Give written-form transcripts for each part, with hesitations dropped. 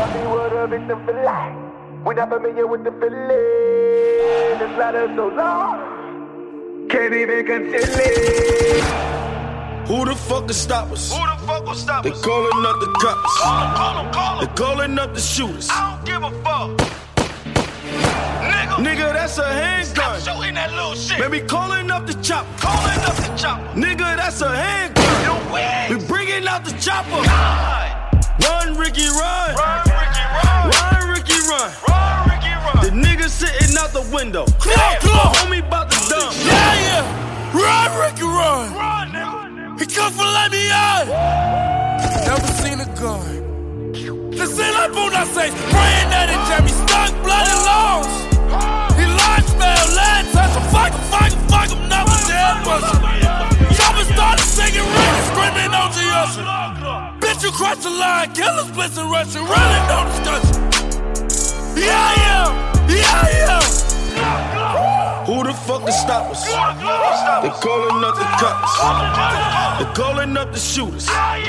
victim for life. We're not familiar with the feeling. This ladder so long, can't even conceal it. Who the fuck can stop us? Who the fuck will stop They us? calling up the cops. Call them. They calling up the shooters. I don't give a fuck. Nigga, that's a handgun. Stop shooting that little shit. Baby, calling up the chopper. Calling up the chopper. Nigga, that's a handgun. You win. We bringing out the chopper. God. Run, Ricky, run. Run, Ricky, run. Run, Ricky, run. Run, Ricky, run. The nigga sitting out the window. Clock. Homie about to dump. Yeah. Run, Ricky, run. Run, nigga. He come for let me out. Never seen a gun. The sin I boot, I say, praying that it jam me stuck, blood and lungs. He lied, smell, lead, touch him, fuck him, never dead muscle. Choppers started singing, running, screaming on the ocean. Bitch, you cross the line, killers blitzing, rushing, really no discussion. Yeah. Who the fuck can stop us? They calling up the cops. They calling up the shooters.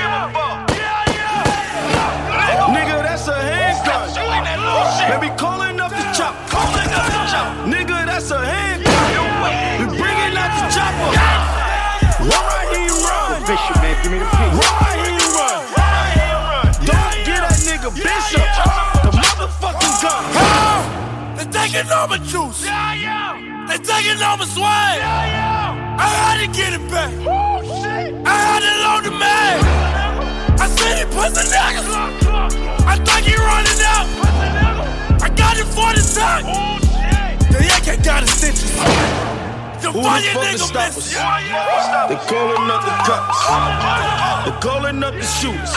Nigga, that's a handgun. Baby, calling up the chopper. Nigga, that's a handgun. We bringing out the chopper. Run, he run. Bishop, man, give me the piece. Run, he run. Don't get that nigga Bishop the motherfucking gun. They taking all my juice. They taking all my swag. I had to get it back. I had to load the mag. I said he pussy niggas. I think he running out. I got it for the time. The AK got his stitches. The Who the funny fuck can nigga stop us? missing. They calling up the cops. They calling up the shooters.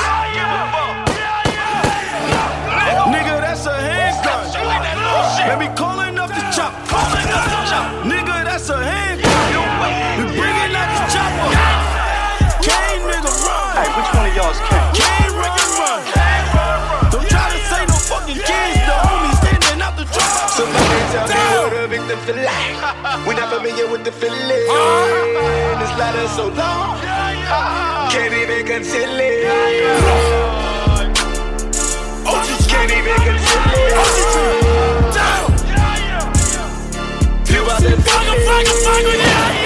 Nigga, that's a handgun. Baby, calling up the chopper. Nigga, that's a handgun. We bringing out the chopper. Kane, nigga, run. Hey, which one of y'all's king? Kane, Ricky, run. Don't try to say no fucking kids. The homies standing out the truck. Somebody tell me what a victim for life. We're not familiar with the feeling. This ladder so long, can't even conceal it. Can't even conceal it. Down. You about to Fuck him, yeah.